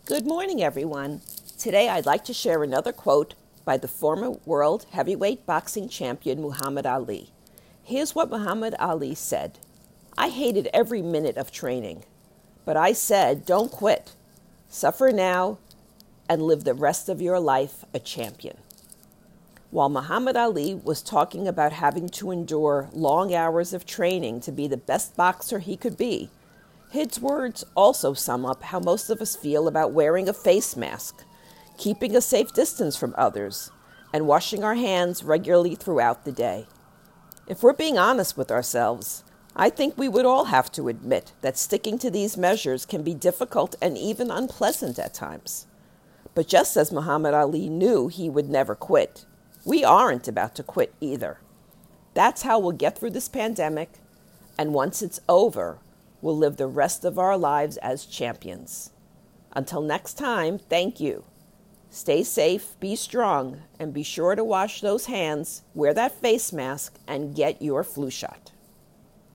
Good morning, everyone. Today I'd like to share another quote by the former world heavyweight boxing champion Muhammad Ali. Here's what Muhammad Ali said. I hated every minute of training, but I said, don't quit. Suffer now and live the rest of your life a champion. While Muhammad Ali was talking about having to endure long hours of training to be the best boxer he could be, his words also sum up how most of us feel about wearing a face mask, keeping a safe distance from others, and washing our hands regularly throughout the day. If we're being honest with ourselves, I think we would all have to admit that sticking to these measures can be difficult and even unpleasant at times. But just as Muhammad Ali knew he would never quit, we aren't about to quit either. That's how we'll get through this pandemic, and once it's over, we'll live the rest of our lives as champions. Until next time, thank you. Stay safe, be strong, and be sure to wash those hands, wear that face mask, and get your flu shot.